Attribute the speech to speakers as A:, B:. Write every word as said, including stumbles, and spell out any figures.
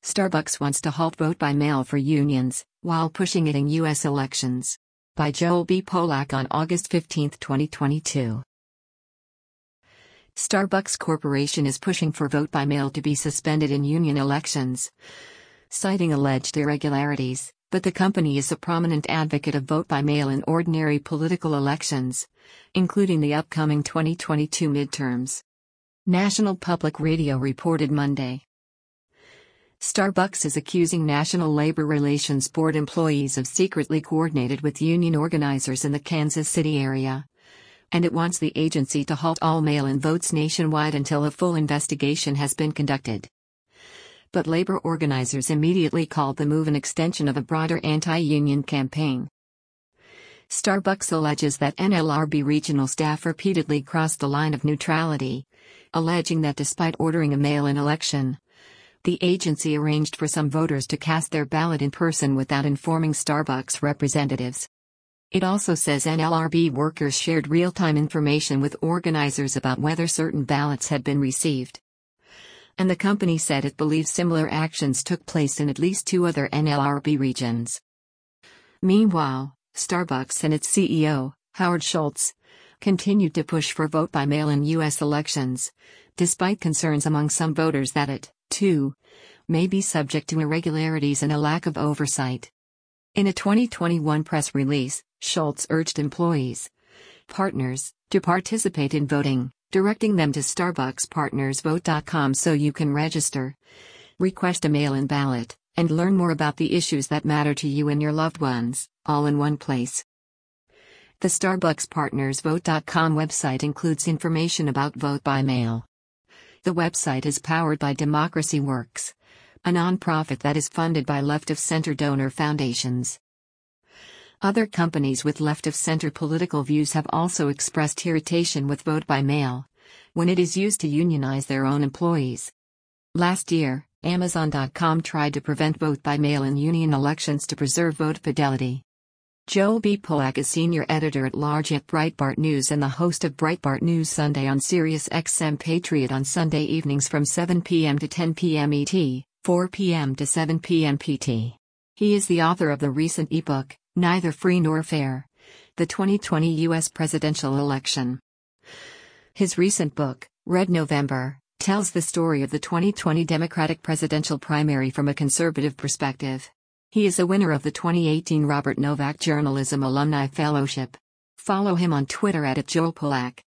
A: Starbucks wants to halt vote by mail for unions, while pushing it in U S elections. By Joel B. Polak on August fifteenth, twenty twenty-two. Starbucks Corporation is pushing for vote by mail to be suspended in union elections, citing alleged irregularities, but the company is a prominent advocate of vote by mail in ordinary political elections, including the upcoming twenty twenty-two midterms. National Public Radio reported Monday. Starbucks is accusing National Labor Relations Board employees of secretly coordinated with union organizers in the Kansas City area, and it wants the agency to halt all mail-in votes nationwide until a full investigation has been conducted. But labor organizers immediately called the move an extension of a broader anti-union campaign. Starbucks alleges that N L R B regional staff repeatedly crossed the line of neutrality, alleging that despite ordering a mail-in election, the agency arranged for some voters to cast their ballot in person without informing Starbucks representatives. It also says N L R B workers shared real-time information with organizers about whether certain ballots had been received. And the company said it believes similar actions took place in at least two other N L R B regions. Meanwhile, Starbucks and its C E O, Howard Schultz, continued to push for vote by mail in U S elections, despite concerns among some voters that it, too, may be subject to irregularities and a lack of oversight. In a twenty twenty-one press release, Schultz urged employees, partners, to participate in voting, directing them to starbucks partners vote dot com so you can register, request a mail-in ballot, and learn more about the issues that matter to you and your loved ones, all in one place. The starbucks partners vote dot com website includes information about vote by mail. The website is powered by Democracy Works, a nonprofit that is funded by left-of-center donor foundations. Other companies with left-of-center political views have also expressed irritation with vote by mail, when it is used to unionize their own employees. Last year, Amazon dot com tried to prevent vote by mail in union elections to preserve vote fidelity. Joel B. Polak is senior editor-at-large at Breitbart News and the host of Breitbart News Sunday on Sirius X M Patriot on Sunday evenings from seven p m to ten p m E T, four p m to seven p m P T. He is the author of the recent ebook, Neither Free Nor Fair: The twenty twenty U S Presidential Election. His recent book, Red November, tells the story of the twenty twenty Democratic presidential primary from a conservative perspective. He is a winner of the twenty eighteen Robert Novak Journalism Alumni Fellowship. Follow him on Twitter at Joel Polak.